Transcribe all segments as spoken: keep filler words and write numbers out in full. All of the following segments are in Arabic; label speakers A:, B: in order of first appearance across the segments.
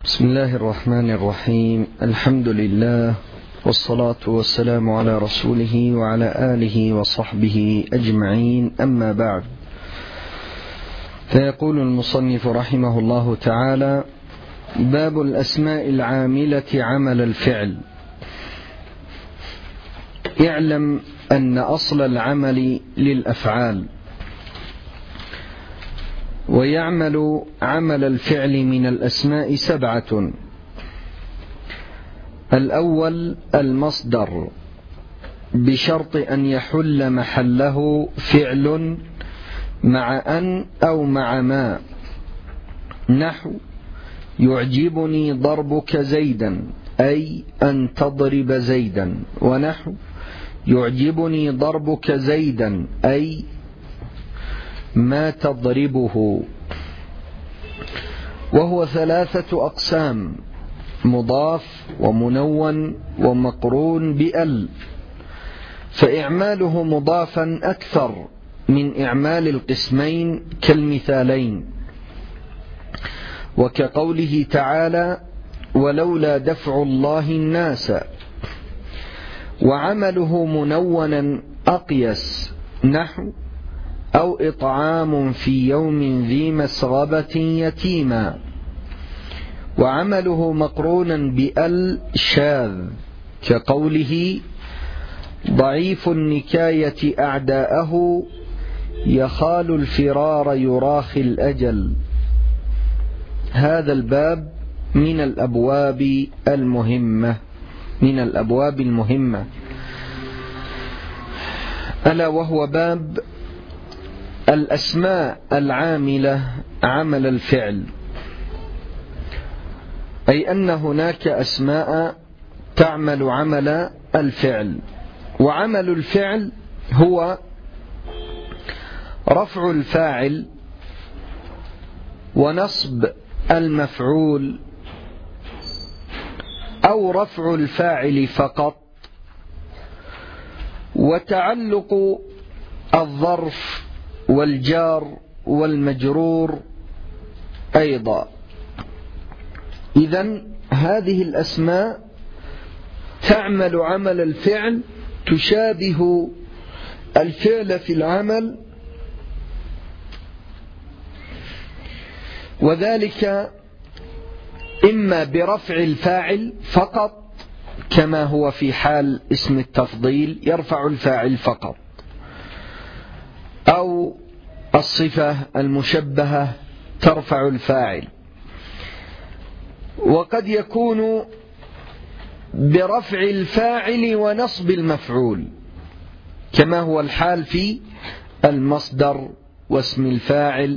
A: بسم الله الرحمن الرحيم. الحمد لله والصلاة والسلام على رسوله وعلى آله وصحبه أجمعين، أما بعد. فيقول المصنف رحمه الله تعالى: باب الأسماء العاملة عمل الفعل. اعلم أن أصل العمل للأفعال، ويعمل عمل الفعل من الأسماء سبعة. الأول المصدر، بشرط أن يحل محله فعل مع أن أو مع ما، نحو يعجبني ضربك زيدا، أي أن تضرب زيدا، ونحو يعجبني ضربك زيدا، أي ما تضربه. وهو ثلاثة أقسام: مضاف ومنون ومقرون بأل، فإعماله مضافا أكثر من إعمال القسمين كالمثالين، وكقوله تعالى: ولولا دفع الله الناس. وعمله منونا أقيس، نحو أو إطعام في يوم ذي مسغبة يتيما. وعمله مقرونا بأل شاذ، كقوله: ضعيف النكاية أعداءه يخال الفرار يراخي الأجل. هذا الباب من الأبواب المهمة من الأبواب المهمة ألا وهو باب الأسماء العاملة عمل الفعل، أي أن هناك أسماء تعمل عمل الفعل. وعمل الفعل هو رفع الفاعل ونصب المفعول، أو رفع الفاعل فقط، وتعلق الظرف والجار والمجرور أيضا. إذن هذه الأسماء تعمل عمل الفعل، تشابه الفعل في العمل، وذلك إما برفع الفاعل فقط، كما هو في حال اسم التفضيل يرفع الفاعل فقط، أو الصفة المشبهة ترفع الفاعل. وقد يكون برفع الفاعل ونصب المفعول، كما هو الحال في المصدر واسم الفاعل.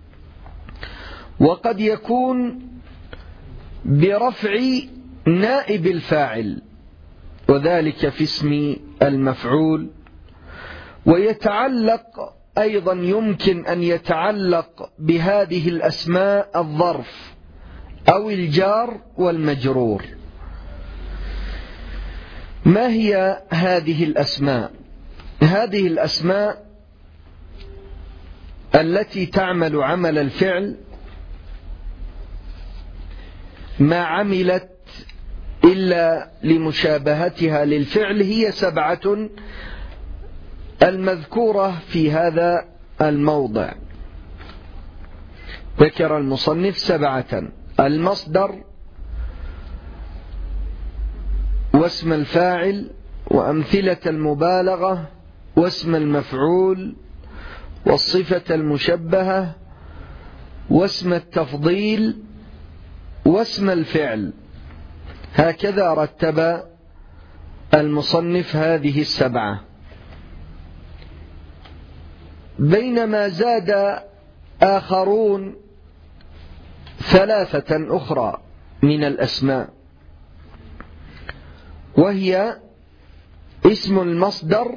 A: وقد يكون برفع نائب الفاعل، وذلك في اسم المفعول. ويتعلق أيضا، يمكن أن يتعلق بهذه الأسماء الظرف أو الجار والمجرور. ما هي هذه الأسماء؟ هذه الأسماء التي تعمل عمل الفعل ما عملت إلا لمشابهتها للفعل هي سبعة المذكورة في هذا الموضع. ذكر المصنف سبعة: المصدر، واسم الفاعل، وأمثلة المبالغة، واسم المفعول، والصفة المشبهة، واسم التفضيل، واسم الفعل. هكذا رتب المصنف هذه السبعة، بينما زاد آخرون ثلاثة أخرى من الأسماء، وهي اسم المصدر،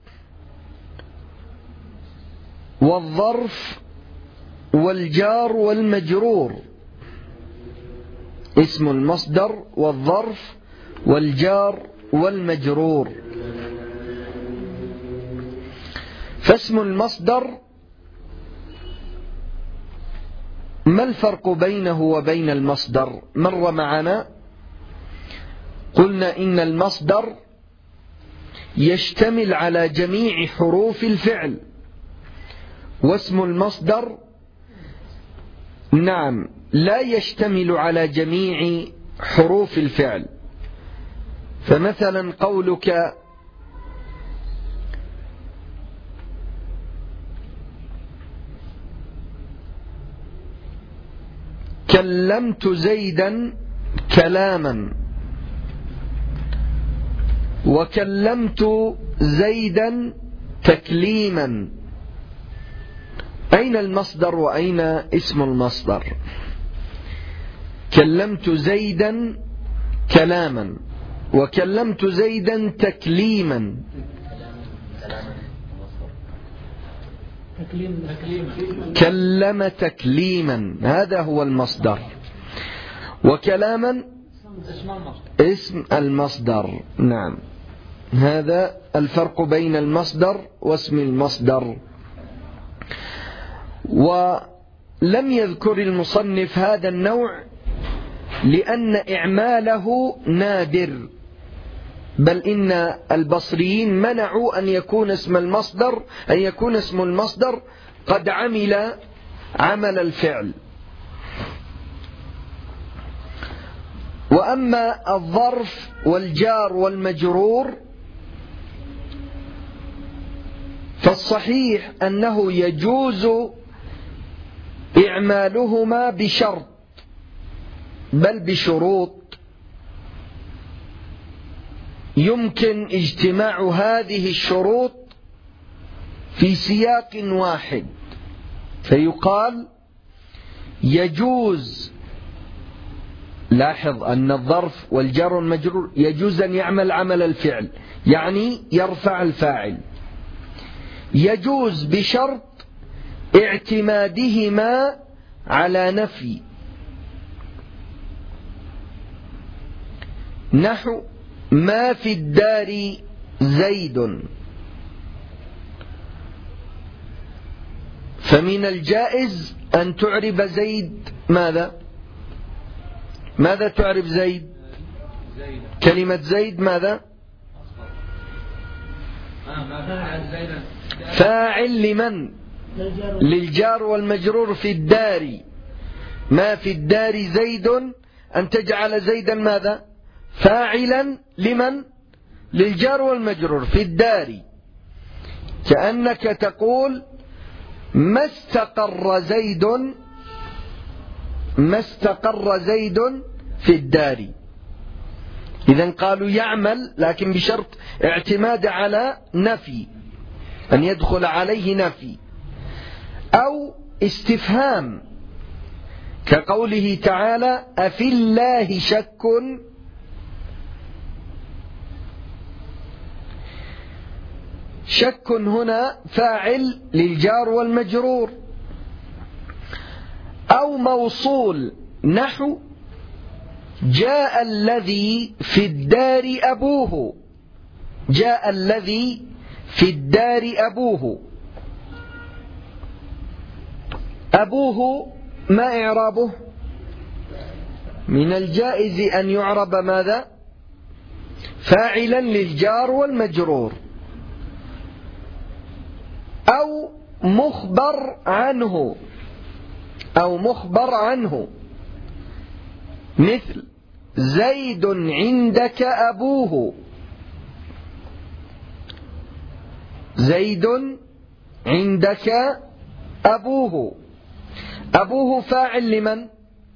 A: والظرف، والجار والمجرور. اسم المصدر والظرف والجار والمجرور. فاسم المصدر ما الفرق بينه وبين المصدر؟ مر معنا قلنا إن المصدر يشتمل على جميع حروف الفعل، واسم المصدر نعم لا يشتمل على جميع حروف الفعل. فمثلا قولك كلمت زيدا كلاما، وكلمت زيدا تكليما، أين المصدر وأين اسم المصدر؟ كلمت زيدا كلاما وكلمت زيدا تكليما. كلم تكليما هذا هو المصدر، وكلاما اسم المصدر. نعم، هذا الفرق بين المصدر واسم المصدر. ولم يذكر المصنف هذا النوع لأن إعماله نادر، بل إن البصريين منعوا أن يكون اسم المصدر أن يكون اسم المصدر قد عمل عمل الفعل. وأما الظرف والجار والمجرور فالصحيح أنه يجوز إعمالهما بشرط، بل بشروط يمكن اجتماع هذه الشروط في سياق واحد، فيقال يجوز. لاحظ أن الظرف والجار والمجرور يجوز أن يعمل عمل الفعل، يعني يرفع الفاعل، يجوز بشرط اعتمادهما على نفي، نحو ما في الدار زيد، فمن الجائز أن تعرب زيد ماذا؟ ماذا تعرب زيد؟ كلمة زيد ماذا؟ فاعل لمن؟ للجار والمجرور في الدار. ما في الدار زيد، أن تجعل زيدا ماذا؟ فاعلا لمن؟ للجار والمجرور في الدار، كأنك تقول ما استقر زيد ما استقر زيد في الدار. إذن قالوا يعمل، لكن بشرط اعتماد على نفي، أن يدخل عليه نفي أو استفهام، كقوله تعالى أفي الله شك، شك هنا فاعل للجار والمجرور، أو موصول، نحو جاء الذي في الدار أبوه، جاء الذي في الدار أبوه. أبوه ما إعرابه؟ من الجائز أن يعرب ماذا؟ فاعلا للجار والمجرور، أو مخبر عنه أو مخبر عنه، مثل زيد عندك أبوه، زيد عندك أبوه. أبوه فاعل لمن؟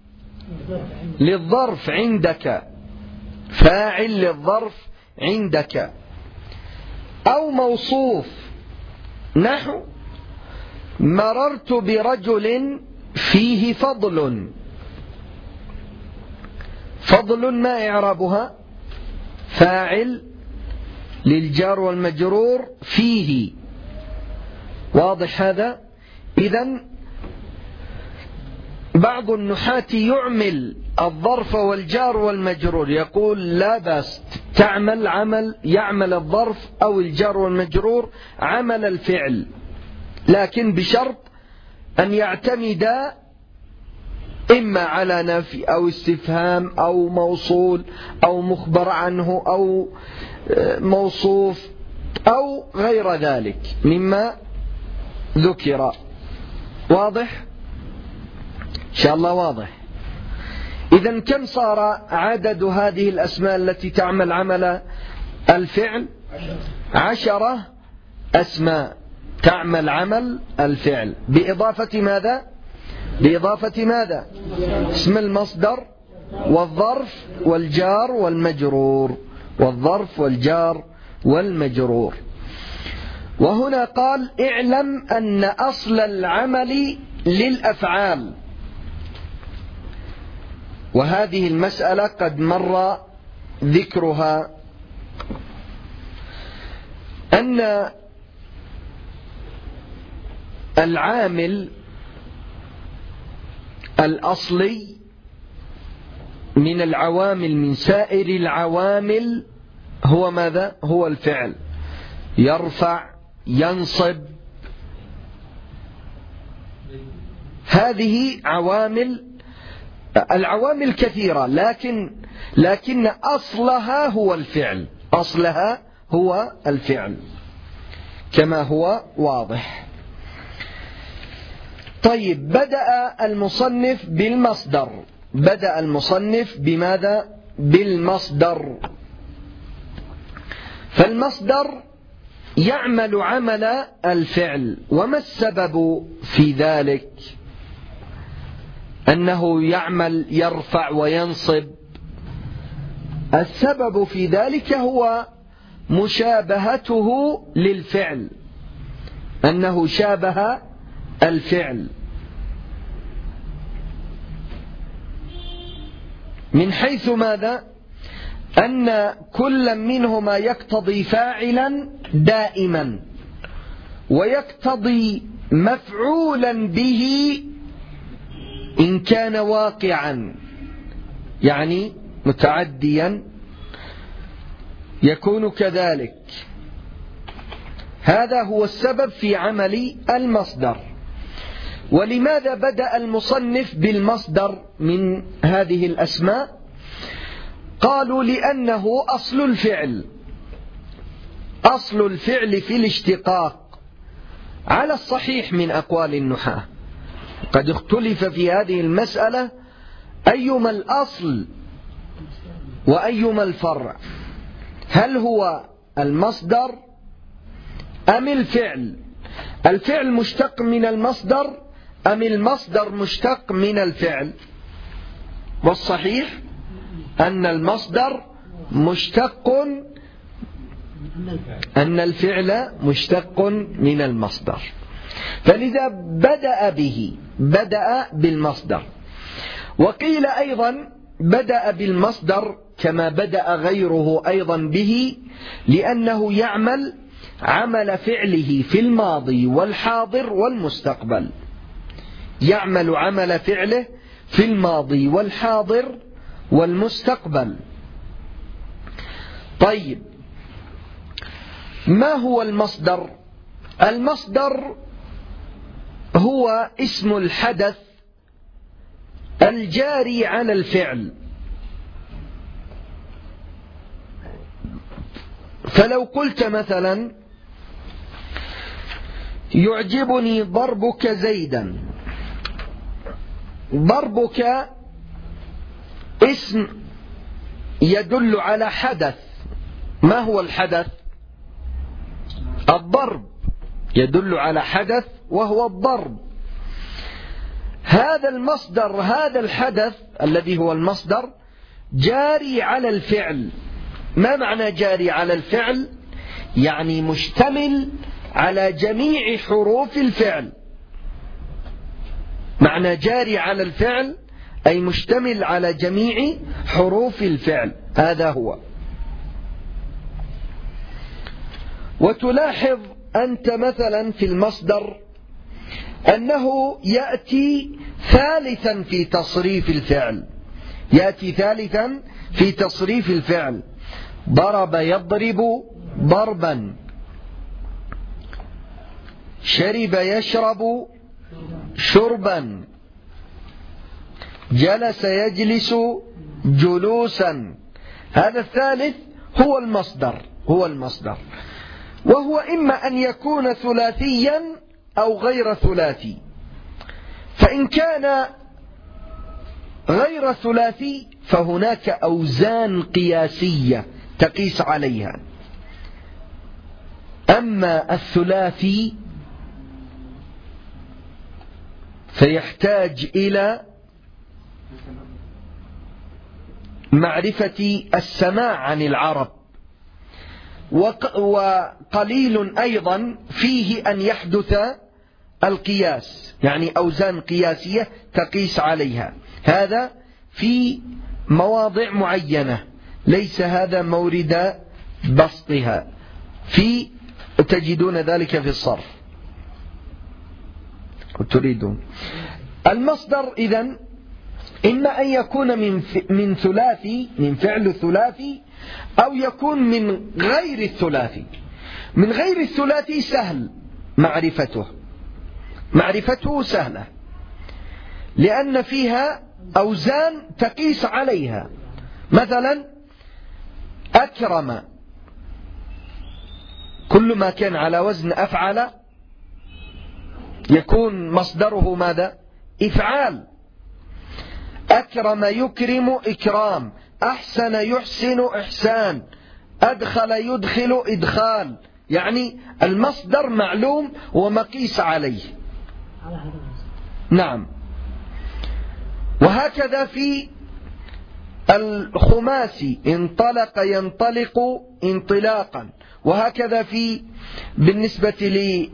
A: للظرف عندك، فاعل للظرف عندك. أو موصوف، نحو مررت برجل فيه فضل، فضل ما إعرابها؟ فاعل للجار والمجرور فيه. واضح هذا؟ إذن بعض النحاة يعمل الظرف والجار والمجرور، يقول لا بأس تعمل عمل يعمل الظرف أو الجار والمجرور عمل الفعل، لكن بشرط أن يعتمد إما على نفي أو استفهام أو موصول أو مخبر عنه أو موصوف أو غير ذلك مما ذكر. واضح؟ إن شاء الله واضح. إذن كم صار عدد هذه الأسماء التي تعمل عمل الفعل؟ عشرة أسماء تعمل عمل الفعل بإضافة ماذا؟ بإضافة ماذا؟ اسم المصدر والظرف والجار والمجرور، والظرف والجار والمجرور. وهنا قال: اعلم أن أصل العمل للأفعال. وهذه المسألة قد مر ذكرها، أن العامل الأصلي من العوامل من سائر العوامل هو ماذا؟ هو الفعل. يرفع، ينصب، هذه عوامل. العوامل كثيرة، لكن لكن أصلها هو الفعل، أصلها هو الفعل كما هو واضح. طيب، بدأ المصنف بالمصدر. بدأ المصنف بماذا؟ بالمصدر. فالمصدر يعمل عمل الفعل. وما السبب في ذلك؟ أنه يعمل يرفع وينصب. السبب في ذلك هو مشابهته للفعل، أنه شابه الفعل، من حيث ماذا؟ أن كل منهما يقتضي فاعلا دائما، ويقتضي مفعولا به إن كان واقعا، يعني متعديا يكون كذلك. هذا هو السبب في عمل المصدر. ولماذا بدأ المصنف بالمصدر من هذه الأسماء؟ قالوا: لأنه أصل الفعل. أصل الفعل في الاشتقاق على الصحيح من أقوال النحاة. قد اختلف في هذه المسألة أيما الأصل وأيما الفرع، هل هو المصدر أم الفعل؟ الفعل مشتق من المصدر أم المصدر مشتق من الفعل؟ والصحيح أن المصدر مشتق، أن الفعل مشتق من المصدر. فلذا بدأ به، بدأ بالمصدر. وقيل أيضا بدأ بالمصدر كما بدأ غيره أيضا به، لأنه يعمل عمل فعله في الماضي والحاضر والمستقبل. يعمل عمل فعله في الماضي والحاضر والمستقبل. طيب، ما هو المصدر؟ المصدر هو اسم الحدث الجاري على الفعل. فلو قلت مثلا: يعجبني ضربك زيدا، ضربك اسم يدل على حدث. ما هو الحدث؟ الضرب، يدل على حدث وهو الضرب. هذا المصدر، هذا الحدث الذي هو المصدر جاري على الفعل. ما معنى جاري على الفعل؟ يعني مشتمل على جميع حروف الفعل. معنى جاري على الفعل أي مشتمل على جميع حروف الفعل، هذا هو. وتلاحظ أنت مثلا في المصدر أنه يأتي ثالثا في تصريف الفعل، يأتي ثالثا في تصريف الفعل. ضرب يضرب ضربا، شرب يشرب شربا. جلس يجلس جلوسا. هذا الثالث هو المصدر هو المصدر وهو إما أن يكون ثلاثيا أو غير ثلاثي. فإن كان غير ثلاثي فهناك أوزان قياسية تقيس عليها. أما الثلاثي فيحتاج إلى معرفة السماع عن العرب، وقليل أيضا فيه أن يحدث القياس، يعني أوزان قياسية تقيس عليها. هذا في مواضع معينة، ليس هذا مورد بسطها، في تجدون ذلك في الصرف تريدون. المصدر إذن إما أن يكون من من ثلاثي، من فعل ثلاثي، أو يكون من غير الثلاثي. من غير الثلاثي سهل معرفته معرفته سهلة، لأن فيها أوزان تقيس عليها. مثلا أكرم، كل ما كان على وزن أفعل يكون مصدره ماذا؟ إفعال. أكرم يكرم إكرام، أحسن يحسن إحسان، أدخل يدخل إدخال، يعني المصدر معلوم ومقيس عليه. نعم. وهكذا في الخماسي انطلق ينطلق انطلاقا، وهكذا في بالنسبة لي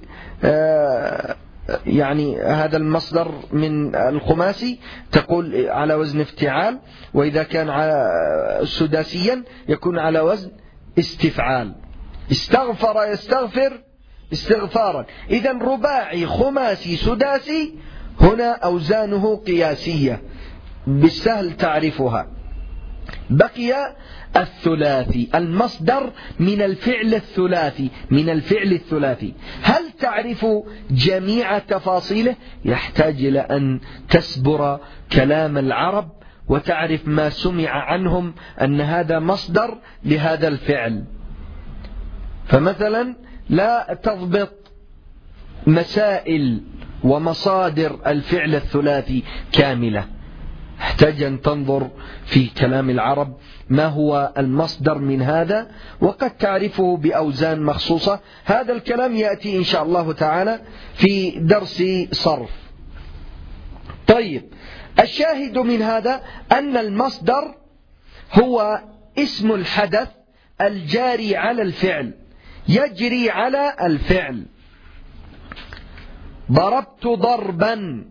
A: يعني هذا المصدر من الخماسي تقول على وزن افتعال، وإذا كان على سداسيا يكون على وزن استفعال. استغفر يستغفر استغفارا. إذن رباعي خماسي سداسي هنا أوزانه قياسية بالسهل تعرفها. بقي الثلاثي، المصدر من الفعل الثلاثي من الفعل الثلاثي هل تعرف جميع تفاصيله؟ يحتاج إلى أن تسبر كلام العرب وتعرف ما سمع عنهم أن هذا مصدر لهذا الفعل. فمثلا لا تضبط مسائل ومصادر الفعل الثلاثي كاملة، احتاج أن تنظر في كلام العرب ما هو المصدر من هذا، وقد تعرفه بأوزان مخصوصة. هذا الكلام يأتي إن شاء الله تعالى في درس صرف. طيب، الشاهد من هذا أن المصدر هو اسم الحدث الجاري على الفعل، يجري على الفعل. ضربت ضربا،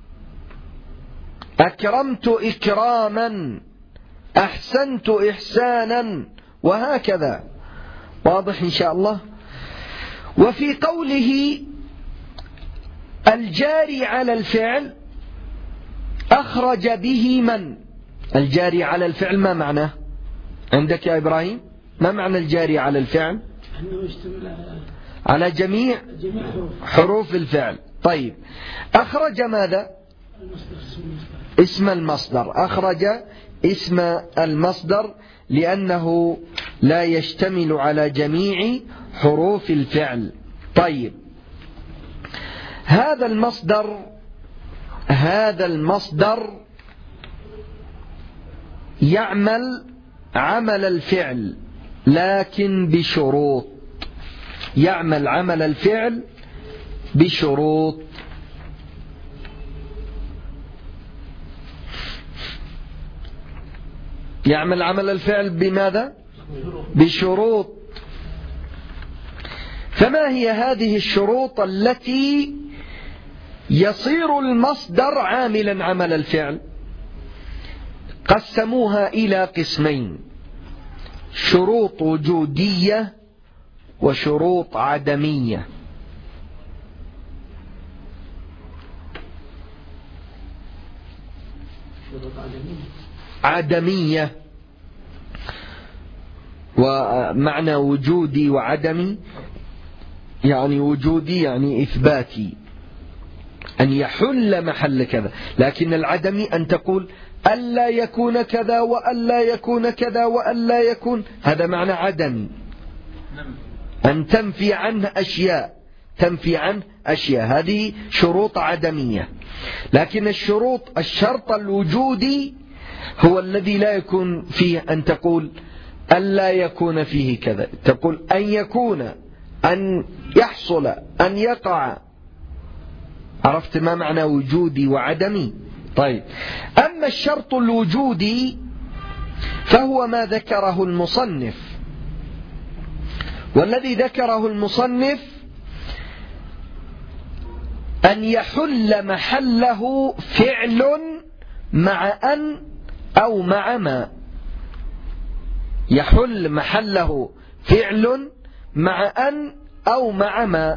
A: أكرمت إكراما، أحسنت إحسانا، وهكذا. واضح إن شاء الله. وفي قوله الجاري على الفعل أخرج به من؟ الجاري على الفعل ما معناه عندك يا إبراهيم؟ ما معنى الجاري على الفعل؟
B: أنه يشتمل
A: على جميع حروف الفعل. طيب، أخرج ماذا؟ اسم المصدر. أخرج اسم المصدر لأنه لا يشتمل على جميع حروف الفعل. طيب، هذا المصدر هذا المصدر يعمل عمل الفعل لكن بشروط. يعمل عمل الفعل بشروط. يعمل عمل الفعل بماذا؟ بشروط. فما هي هذه الشروط التي يصير المصدر عاملا عمل الفعل؟ قسموها إلى قسمين: شروط وجودية وشروط عدمية. عدمية، ومعنى وجودي وعدمي يعني وجودي يعني إثباتي، أن يحل محل كذا. لكن العدمي أن تقول ألا يكون كذا وألا يكون كذا وألا يكون، هذا معنى عدمي، أن تنفي عنه أشياء، تنفي عنه أشياء، هذه شروط عدمية. لكن الشروط الشرط الوجودي هو الذي لا يكون فيه أن تقول ألا يكون فيه كذا، تقول أن يكون، أن يحصل، أن يقع. عرفت ما معنى وجودي وعدمي؟ طيب، أما الشرط الوجودي فهو ما ذكره المصنف، والذي ذكره المصنف أن يحل محله فعل مع أن أو مع ما. يحل محله فعل مع أن أو مع ما،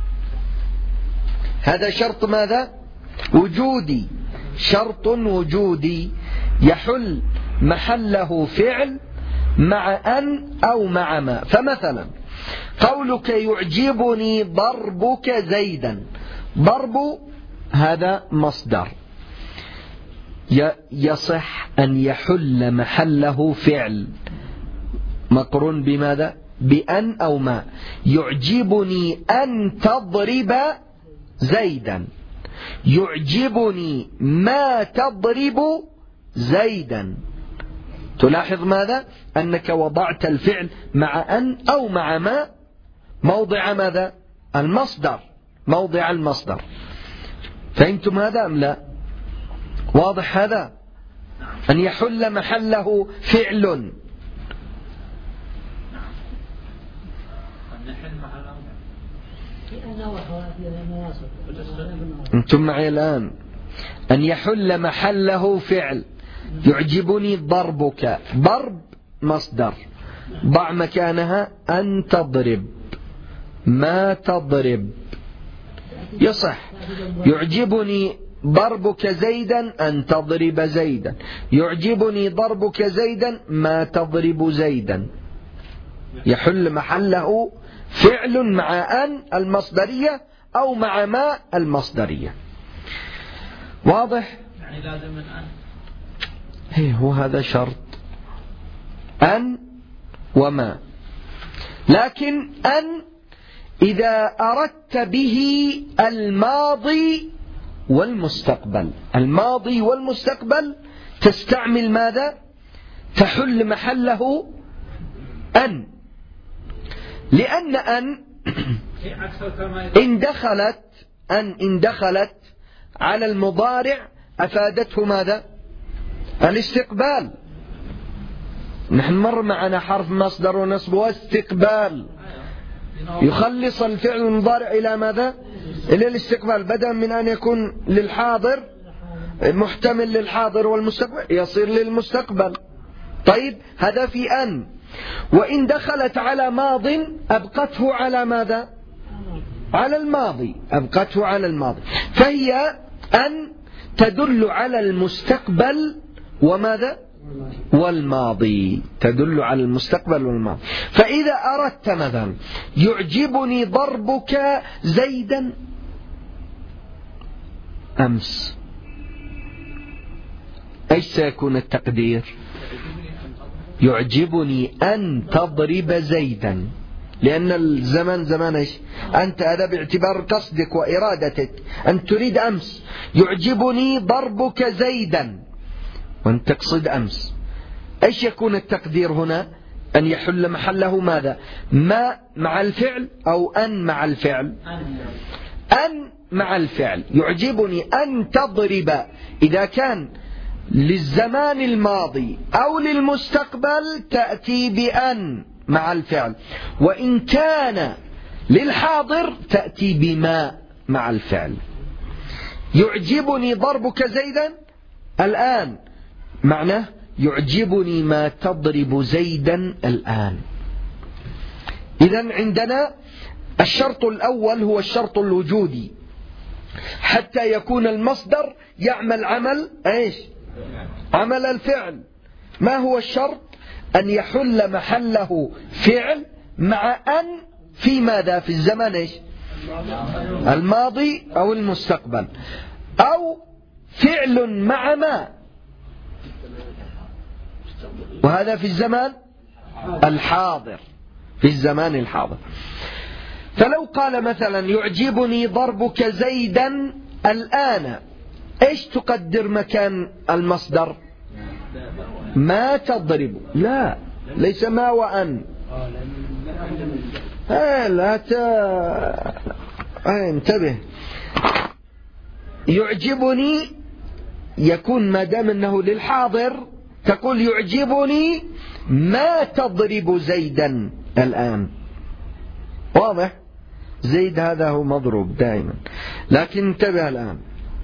A: هذا شرط ماذا؟ وجودي، شرط وجودي يحل محله فعل مع أن أو مع ما. فمثلا قولك يعجبني ضربك زيدا، ضرب هذا مصدر، يصح أن يحل محله فعل مقرون بماذا؟ بأن أو ما. يعجبني أن تضرب زيدا، يعجبني ما تضرب زيدا. تلاحظ ماذا؟ أنك وضعت الفعل مع أن أو مع ما موضع ماذا؟ المصدر، موضع المصدر. فهمتم هذا أم لا؟ واضح هذا؟ أن يحل محله فعل. أنتم معي الآن؟ أن يحل محله فعل. يعجبني ضربك، ضرب مصدر، ضع مكانها أن تضرب، ما تضرب، يصح. يعجبني ضربك زيدا أن تضرب زيدا، يعجبني ضربك زيدا ما تضرب زيدا. يحل محله فعل مع أن المصدرية أو مع ما المصدرية. واضح؟
B: يعني لازم من أن.
A: هي هو هذا شرط، أن وما. لكن أن إذا أردت به الماضي والمستقبل، الماضي والمستقبل تستعمل ماذا؟ تحل محله أن، لأن أن إن دخلت أن إن دخلت على المضارع أفادته ماذا؟ الاستقبال. نحن مر معنا حرف مصدر ونصبه استقبال، يخلص الفعل المضارع إلى ماذا؟ إلى الاستقبال، بدلا من أن يكون للحاضر محتمل للحاضر والمستقبل يصير للمستقبل. طيب، هذا في أن. وإن دخلت على ماض أبقته على ماذا؟ على الماضي، أبقته على الماضي. فهي أن تدل على المستقبل وماذا؟ والماضي، تدل على المستقبل والماضي. فإذا أردت مثلا يعجبني ضربك زيدا أمس، أيش سيكون التقدير؟ يعجبني أن تضرب زيدا، لأن الزمن زمان إيش؟ أنت، هذا باعتبار قصدك وإرادتك، أن تريد أمس. يعجبني ضربك زيدا وأن تقصد أمس. أيش يكون التقدير هنا؟ أن يحل محله ماذا؟ ما مع الفعل أو أن مع الفعل؟ أن مع الفعل. يعجبني أن تضرب إذا كان للزمان الماضي أو للمستقبل تأتي بأن مع الفعل، وإن كان للحاضر تأتي بما مع الفعل. يعجبني ضربك زيدا الآن معناه يعجبني ما تضرب زيدا الآن. إذن عندنا الشرط الأول هو الشرط الوجودي، حتى يكون المصدر يعمل عمل ايش؟ عمل الفعل. ما هو الشرط؟ أن يحل محله فعل مع أن في ماذا؟ في الزمان ايش؟ الماضي أو المستقبل، أو فعل مع ما، وهذا في الزمان الحاضر، في الزمان الحاضر. فلو قال مثلا يعجبني ضربك زيدا الآن، ايش تقدر مكان المصدر؟ ما تضرب، لا ليس ما وأن. آه لا ت... آه انتبه. يعجبني يكون ما دام انه للحاضر تقول يعجبني ما تضرب زيدا الآن. واضح؟ زيد هذا هو مضروب دائما. لكن انتبه الآن،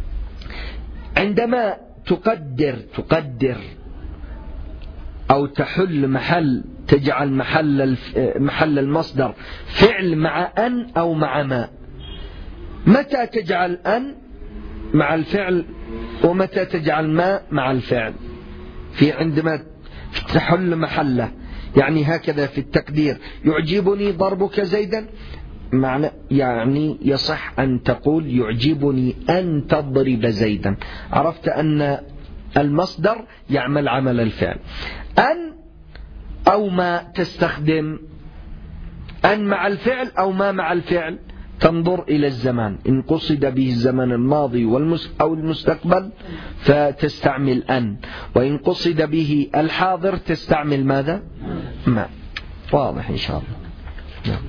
A: عندما تقدر تقدر أو تحل محل، تجعل محل محل المصدر فعل مع أن أو مع ما. متى تجعل أن مع الفعل ومتى تجعل ما مع الفعل؟ في عندما تحل محله، يعني هكذا في التقدير يعجبني ضربك زيدا، معنى يعني يصح أن تقول يعجبني أن تضرب زيدا. عرفت أن المصدر يعمل عمل الفعل. أن أو ما تستخدم أن مع الفعل أو ما مع الفعل، تنظر إلى الزمان، إن قصد به الزمن الماضي أو المستقبل فتستعمل أن، وإن قصد به الحاضر تستعمل ماذا؟ ما. واضح إن شاء الله. نعم.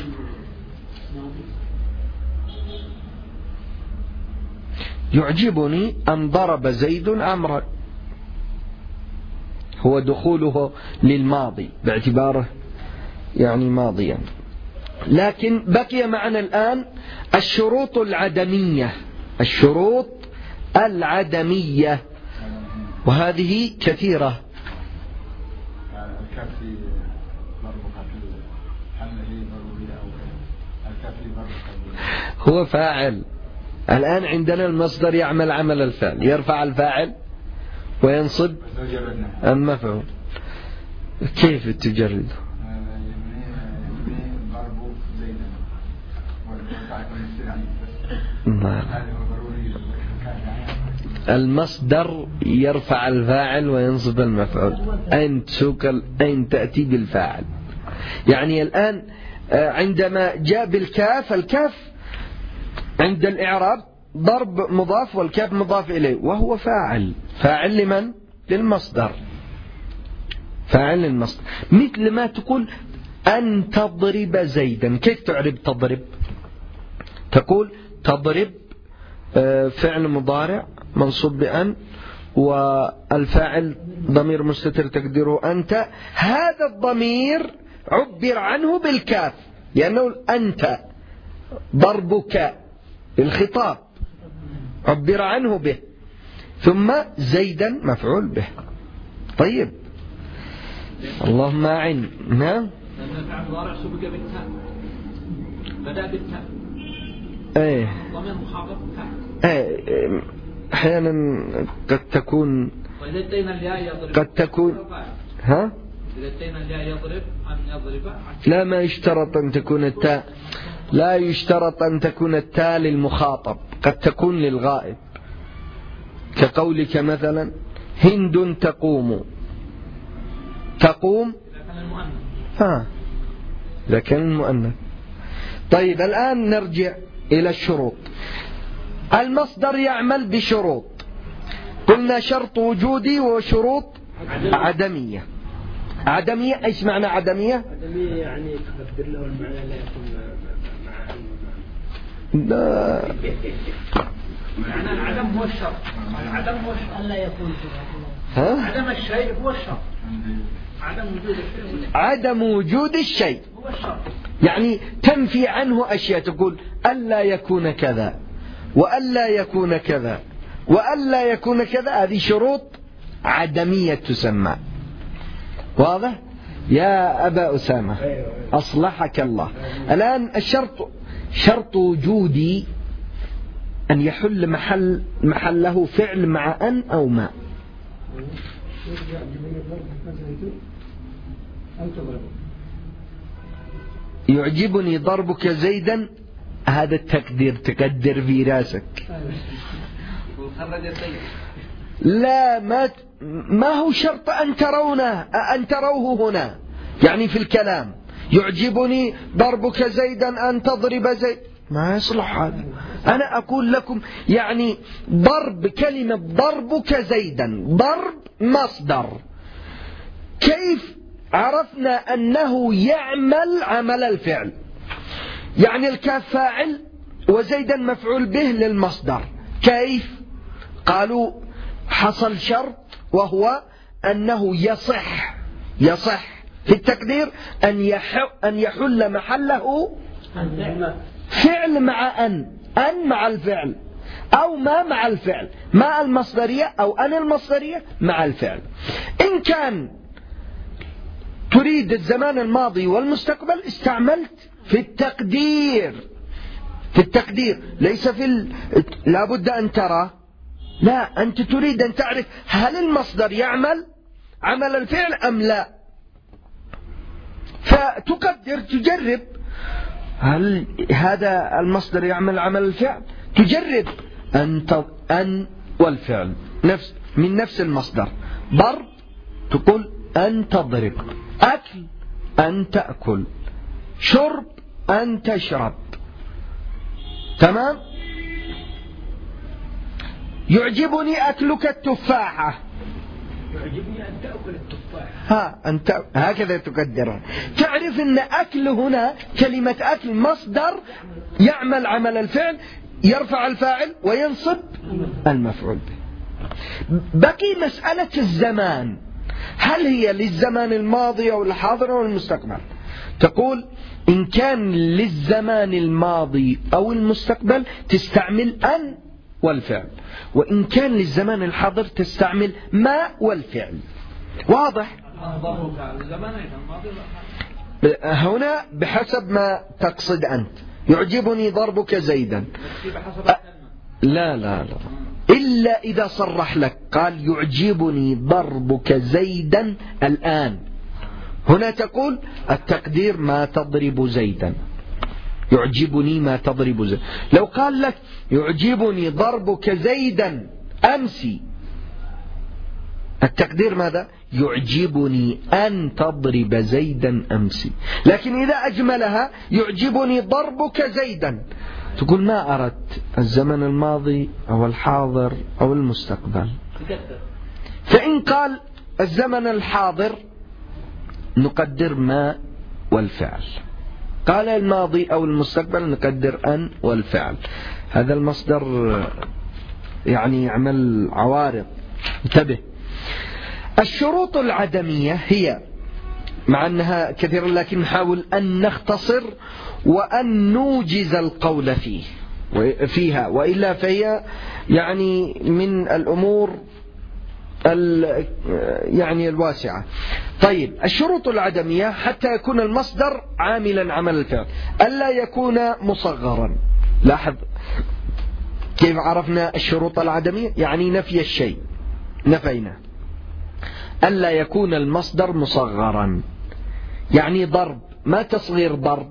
A: يعجبني أن ضرب زيد عمرا، هو دخوله للماضي باعتباره يعني ماضيا. لكن بقي معنا الآن الشروط العدمية، الشروط العدمية، وهذه كثيرة. هو فاعل. الآن عندنا المصدر يعمل عمل الفعل، يرفع الفاعل وينصب المفعول. كيف تجرده؟ المصدر يرفع الفاعل وينصب المفعول. أين تسوق أين تأتي بالفاعل؟ يعني الآن عندما جاء بالكاف، الكاف عند الإعراب ضرب مضاف والكاف مضاف إليه، وهو فاعل. فاعل لمن؟ للمصدر. فاعل للمصدر. مثل ما تقول أن تضرب زيدا. كيف تعرب تضرب؟ تقول تضرب فعل مضارع منصوب بأن، والفاعل ضمير مستتر تقديره أنت. هذا الضمير عبر عنه بالكاف لأنه أنت، ضربك الخطاب عبر عنه به، ثم زيدا مفعول به. طيب اللهم أعن. نعم. بدأ بالتاء. ايه ايه احيانا قد تكون قد تكون ها لا، ما يشترط ان تكون التاء، لا يشترط ان تكون التاء للمخاطب، قد تكون للغائب، كقولك مثلا هند تقوم. تقوم ها إذا كان المؤنث. طيب الآن نرجع إلى الشروط. المصدر يعمل بشروط، قلنا شرط وجودي وشروط عدمية. عدمية ايش معنى عدمية؟
B: عدمية يعني تقدر له المعنى لا يكون مع
A: لا.
B: معنى العدم هو الشرط. العدم هو الشرط. لا يكون
A: ها؟
B: عدم الشيء هو الشرط. عدم وجود الشيء
A: عدم وجود الشيء
B: هو الشرط.
A: يعني تنفي عنه أشياء، تقول ألا يكون كذا وألا يكون كذا وألا يكون كذا، هذه شروط عدمية تسمى. واضح يا أبا أسامة؟ أصلحك الله. الآن الشرط شرط وجودي أن يحل محل محله فعل مع أن أو ما. يعجبني ضربك زيدا هذا التقدير تقدر في راسك. لا، ما ما هو شرط أن ترونه أن تروه هنا، يعني في الكلام يعجبني ضربك زيدا أن تضرب زيد، ما يصلح هذا. أنا أقول لكم يعني ضرب، كلمة ضربك زيدا ضرب مصدر، كيف عرفنا أنه يعمل عمل الفعل؟ يعني الكاف فاعل وزيدا مفعول به للمصدر. كيف؟ قالوا حصل شرط وهو أنه يصح يصح في التقدير أن أن يحل محله فعل مع أن أن مع الفعل، أو ما مع الفعل، ما المصدرية أو أن المصدرية مع الفعل. إن كان تريد الزمان الماضي والمستقبل استعملت في التقدير في التقدير ليس في ال... لا بد أن ترى، لا، أنت تريد أن تعرف هل المصدر يعمل عمل الفعل أم لا، فتقدر تجرب هل هذا المصدر يعمل عمل الفعل، تجرب أن ت... أن والفعل نفس من نفس المصدر. ضرب تقول أن تضرب، أكل أن تأكل، شرب أن تشرب. تمام؟ يعجبني أكلك التفاحة،
B: يعجبني أن تأكل التفاحة.
A: ها أنت هكذا تقدرها. تعرف أن أكل هنا كلمة أكل مصدر يعمل عمل الفعل، يرفع الفاعل وينصب المفعول به. بقي مسألة الزمان، هل هي للزمان الماضي أو الحاضر أو المستقبل؟ تقول إن كان للزمان الماضي أو المستقبل تستعمل أن والفعل، وإن كان للزمان الحاضر تستعمل ما والفعل. واضح؟ هنا بحسب ما تقصد أنت. يعجبني ضربك زيدا، لا لا لا إلا إذا صرح لك قال يعجبني ضربك زيدا الآن، هنا تقول التقدير ما تضرب زيدا، يعجبني ما تضرب زيدا. لو قال لك يعجبني ضربك زيدا أمسي، التقدير ماذا؟ يعجبني أن تضرب زيدا أمسي. لكن إذا أجملها يعجبني ضربك زيدا، تقول ما أردت الزمن الماضي أو الحاضر أو المستقبل. فإن قال الزمن الحاضر نقدر ما والفعل، قال الماضي أو المستقبل نقدر أن والفعل. هذا المصدر يعني يعمل عوارض، انتبه. الشروط العدمية هي مع أنها كثيرة لكن نحاول أن نختصر وأن نوجز القول فيه فيها، وإلا فهي يعني من الأمور يعني الواسعة. طيب، الشروط العدمية حتى يكون المصدر عاملا عمل الفعل ألا يكون مصغرا. لاحظ كيف عرفنا الشروط العدمية؟ يعني نفي الشيء، نفينا. ألا يكون المصدر مصغرا، يعني ضرب، ما تصغير ضرب؟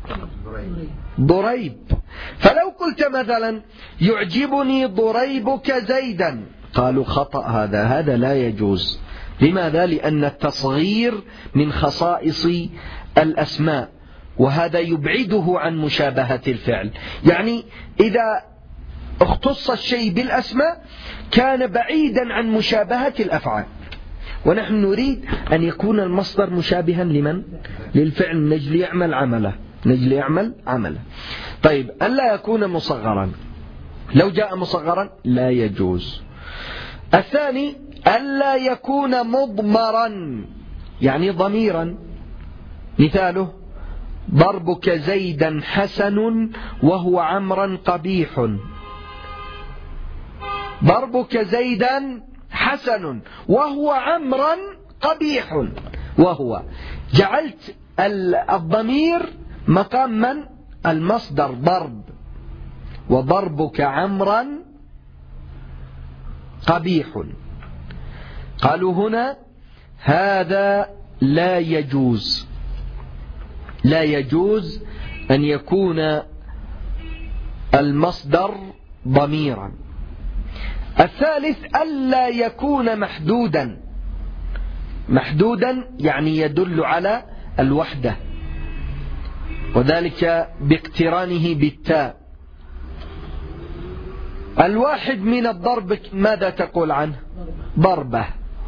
A: ضريب. فلو قلت مثلا يعجبني ضريبك زيدا، قالوا خطأ، هذا هذا لا يجوز. لماذا؟ لأن التصغير من خصائص الأسماء، وهذا يبعده عن مشابهة الفعل. يعني إذا اختص الشيء بالأسماء كان بعيدا عن مشابهة الأفعال، ونحن نريد أن يكون المصدر مشابها لمن؟ للفعل، نجل يعمل عمله نجل يعمل عمله. طيب، ألا يكون مصغرا، لو جاء مصغرا لا يجوز. الثاني ألا يكون مضمرا، يعني ضميرا. مثاله ضربك زيدا حسن وهو عمرا قبيح. ضربك زيدا حسن وهو عمرا قبيح، وهو جعلت الضمير مقام من؟ المصدر ضرب، وضربك عمرا قبيح. قالوا هنا هذا لا يجوز، لا يجوز أن يكون المصدر ضميرا. الثالث ألا يكون محدودا. محدودا يعني يدل على الوحدة، وذلك باقترانه بالتاء. الواحد من الضرب ماذا تقول عنه؟ ضربة.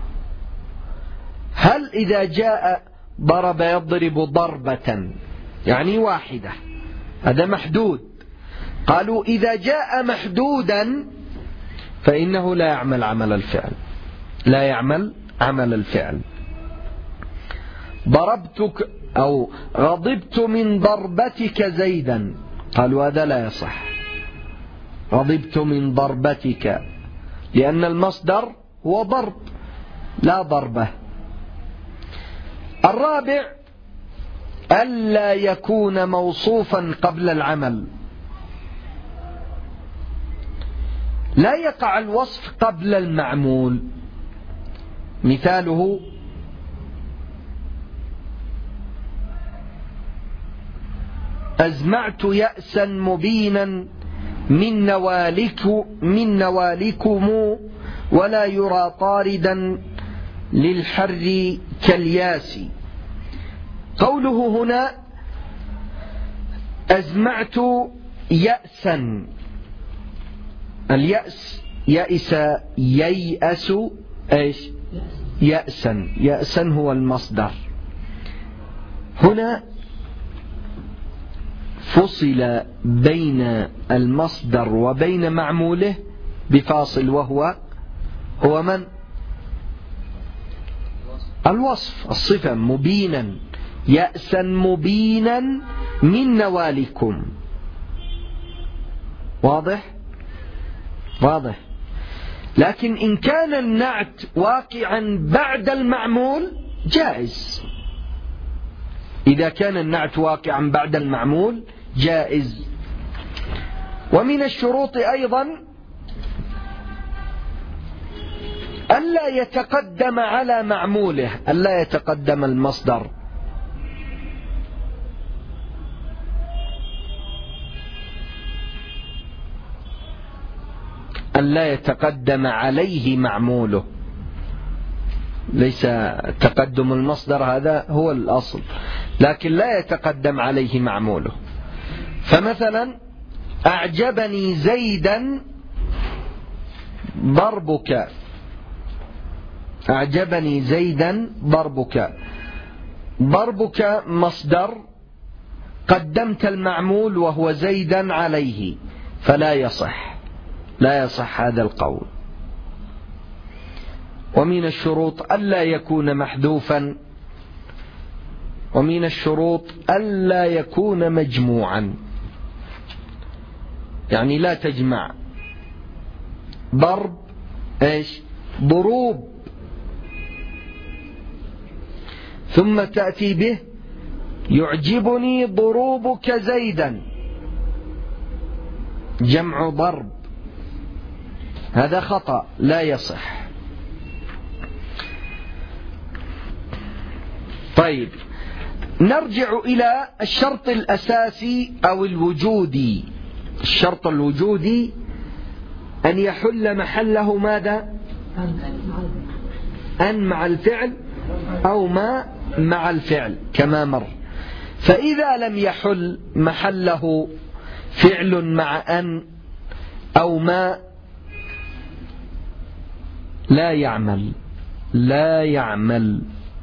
A: هل إذا جاء ضرب يضرب ضربة يعني واحدة، هذا محدود. قالوا إذا جاء محدودا فإنه لا يعمل عمل الفعل، لا يعمل عمل الفعل. ضربتك أو غضبت من ضربتك زيدا، قالوا هذا لا يصح. غضبت من ضربتك، لأن المصدر هو ضرب لا ضربة. الرابع ألا يكون موصوفا قبل العمل. لا يقع الوصف قبل المعمول. مثاله أزمعت يأسا مبينا من نوالك من نوالكم ولا يرى طاردا للحر كالياس. قوله هنا أزمعت يأسا، اليأس يأس ييأس ايش؟ يأسا. يأسا هو المصدر. هنا فصل بين المصدر وبين معموله بفاصل، وهو هو من؟ الوصف، الصفة. مبينا، يأسا مبينا من نوالكم. واضح؟ واضح. لكن إن كان النعت واقعا بعد المعمول جائز. إذا كان النعت واقعا بعد المعمول جائز. ومن الشروط أيضا ألا يتقدم على معموله، ألا يتقدم المصدر. ألا يتقدم عليه معموله. ليس تقدم المصدر، هذا هو الأصل، لكن لا يتقدم عليه معموله. فمثلا أعجبني زيدا ضربك، أعجبني زيدا ضربك. ضربك مصدر، قدمت المعمول وهو زيدا عليه، فلا يصح، لا يصح هذا القول. ومن الشروط ألا يكون محذوفا. ومن الشروط ألا يكون مجموعا، يعني لا تجمع. ضرب ايش؟ ضروب، ثم تأتي به يعجبني ضروبك زيدا، جمع ضرب، هذا خطأ لا يصح. طيب، نرجع إلى الشرط الأساسي أو الوجودي. الشرط الوجودي أن يحل محله ماذا؟ أن مع الفعل أو ما مع الفعل كما مر. فإذا لم يحل محله فعل مع أن أو ما لا يعمل، لا يعمل.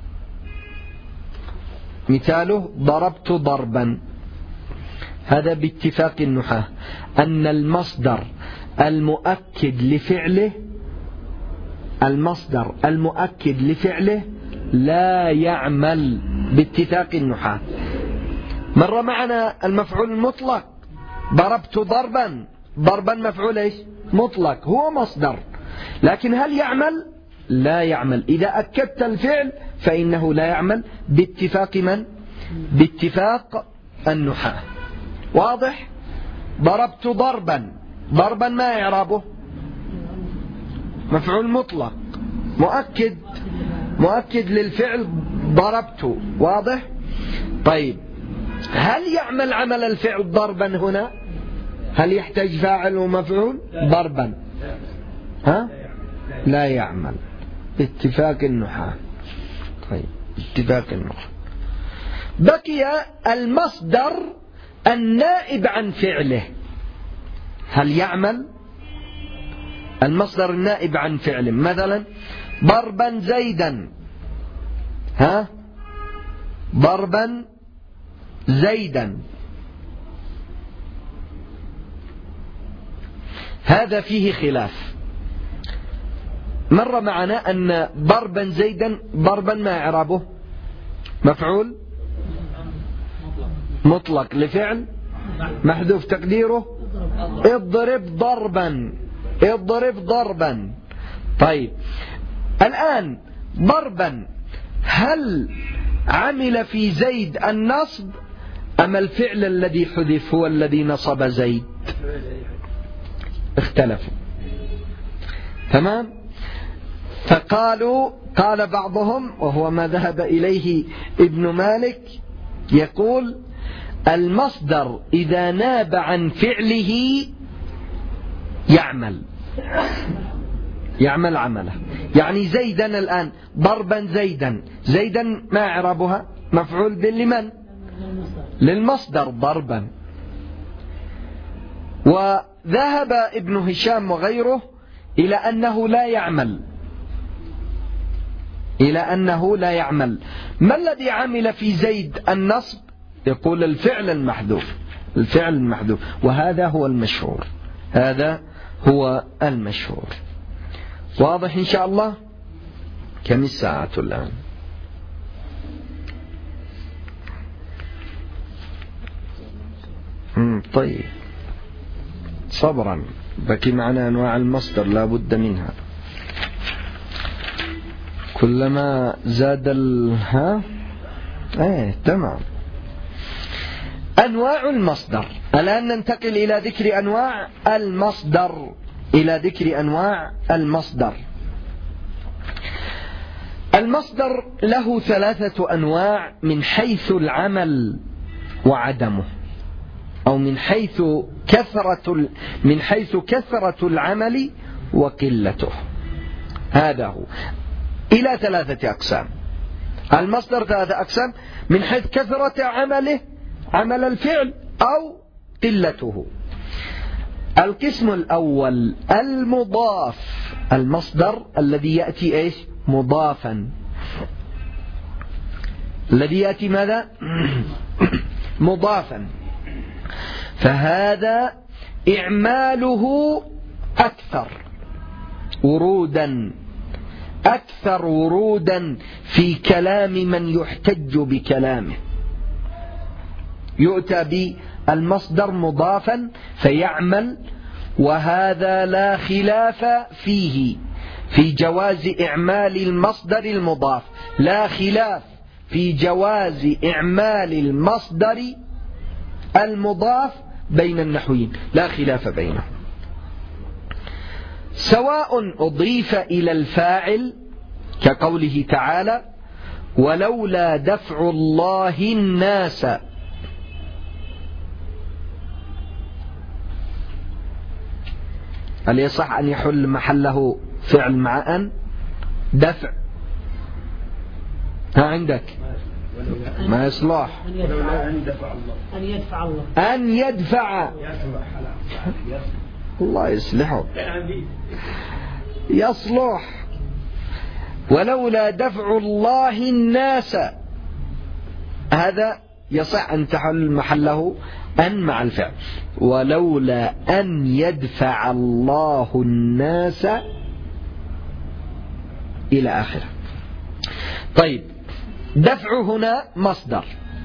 A: مثاله ضربت ضربا، هذا باتفاق النحاة أن المصدر المؤكد لفعله، المصدر المؤكد لفعله لا يعمل باتفاق النحاة. مر معنا المفعول المطلق، ضربت ضربا، ضربا مفعول ايش؟ مطلق، هو مصدر، لكن هل يعمل؟ لا يعمل. إذا أكدت الفعل فإنه لا يعمل باتفاق من؟ باتفاق النحاة. واضح؟ ضربت ضربا، ضربا ما إعرابه؟ مفعول مطلق مؤكد، مؤكد للفعل ضربت. واضح؟ طيب، هل يعمل عمل الفعل ضربا هنا؟ هل يحتاج فاعل ومفعول؟ ضربا ها؟ لا يعمل اتفاق النحاة. طيب اتفاق النحاة. بقي المصدر النائب عن فعله، هل يعمل؟ المصدر النائب عن فعله مثلا ضربا زيدا، ها؟ ضربا زيدا، هذا فيه خلاف. مر معنا أن ضربا زيدا ضربا ما إعرابه؟ مفعول مطلق لفعل محذوف تقديره اضرب ضربا، اضرب ضربا. طيب الآن ضربا هل عمل في زيد النصب أم الفعل الذي حذف هو الذي نصب زيد؟ اختلفوا. تمام. فقالوا قال بعضهم وهو ما ذهب إليه ابن مالك يقول المصدر إذا ناب عن فعله يعمل يعمل عمله. يعني زيدا الآن ضربا زيدا، زيدا ما إعرابها؟ مفعول به لمن؟ للمصدر ضربا. وذهب ابن هشام وغيره إلى أنه لا يعمل، إلى أنه لا يعمل. ما الذي عمل في زيد النصب؟ يقول الفعل المحذوف، الفعل المحذوف، وهذا هو المشهور، هذا هو المشهور. واضح إن شاء الله؟ كم الساعة الآن؟ طيب صبرا، بقي معنا أنواع المصدر لا بد منها. كلما زاد ال ها ايه تمام. أنواع المصدر. الآن ننتقل إلى ذكر أنواع المصدر، إلى ذكر أنواع المصدر. المصدر له ثلاثة أنواع من حيث العمل وعدمه، أو من حيث كثرة من حيث كثرة العمل وقلته. هذا هو، إلى ثلاثة أقسام. المصدر ثلاثة أقسام: من حيث كثرة عمله، عمل الفعل، أو قلته. القسم الأول المضاف، المصدر الذي يأتي إيش؟ مضافا. الذي يأتي ماذا؟ مضافا. فهذا إعماله أكثر ورودا، أكثر ورودا في كلام من يحتج بكلامه. يؤتى بالمصدر مضافا فيعمل، وهذا لا خلاف فيه في جواز إعمال المصدر المضاف، لا خلاف في جواز إعمال المصدر المضاف بين النحويين، لا خلاف بينهم، سواء أضيف إلى الفاعل كقوله تعالى: ولولا دفع الله الناس. هل يصح أن يحل محله فعل مع أن؟ دفع ها عندك ما يصلح.
B: أن يدفع الله،
A: أن يدفع الله يصلحه، يصلح. ولولا دفع الله الناس، هذا يصح أن تحل محله أن مع الفعل. ولولا أن يدفع الله الناس إلى آخره. طيب، دفع هنا مصدر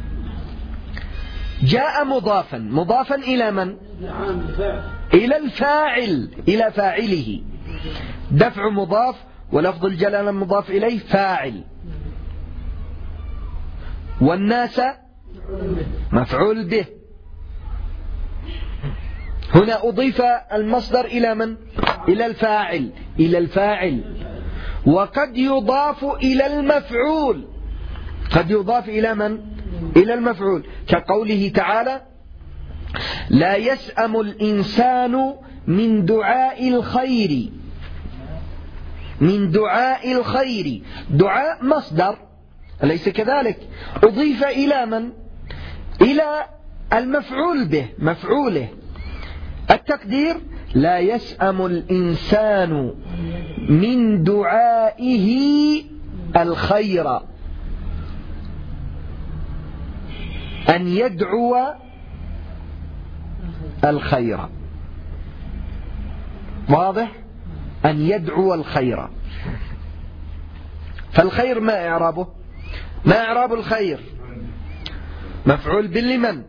A: جاء مضافا، مضافا إلى من؟ إلى الفاعل، إلى فاعله. دفع مضاف ولفظ الجلالة مضاف إليه فاعل، والناس مفعول به. هنا أضيف المصدر إلى من؟ إلى الفاعل، إلى الفاعل. وقد يضاف إلى المفعول، قد يضاف إلى من؟ إلى المفعول، كقوله تعالى: لا يسأم الإنسان من دعاء الخير، من دعاء الخير. دعاء مصدر أليس كذلك؟ أضيف إلى من؟ إلى المفعول به، مفعوله. التقدير لا يسأم الإنسان من دعائه الخير، أن يدعو الخير. واضح؟ أن يدعو الخير. فالخير ما إعرابه؟ ما إعراب الخير؟ مفعول به لمن؟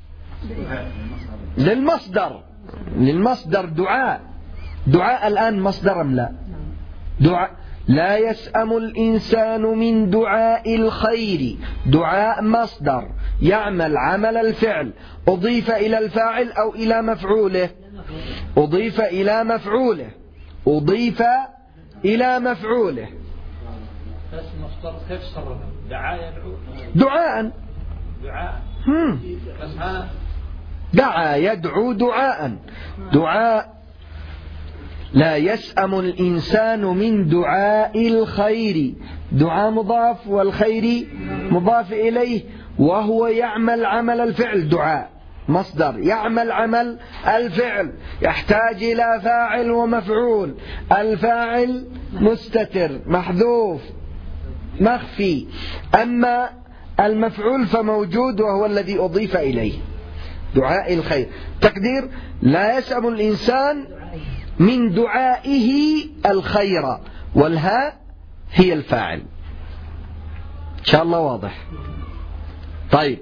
A: للمصدر، للمصدر دعاء. دعاء الآن مصدر أم لا؟ دعاء. لا يسأم الإنسان من دعاء الخير. دعاء مصدر يعمل عمل الفعل، أضيف إلى الفاعل أو إلى مفعوله؟ أضيف إلى مفعوله، أضيف إلى مفعوله.
B: بس مصدر كيف صرفه؟ دعاء يدعو
A: دعاء.
B: دعاء.
A: هم.
B: بس هذا
A: دعا يدعو دعاء. دعاء. لا يسأم الإنسان من دعاء الخير. دعاء مضاف والخير مضاف إليه، وهو يعمل عمل الفعل. دعاء مصدر يعمل عمل الفعل، يحتاج إلى فاعل ومفعول. الفاعل مستتر محذوف مخفي، أما المفعول فموجود وهو الذي أضيف إليه. دعاء الخير. تقدير لا يسأم الإنسان من دعائه الخير، والهاء هي الفاعل. إن شاء الله واضح. طيب،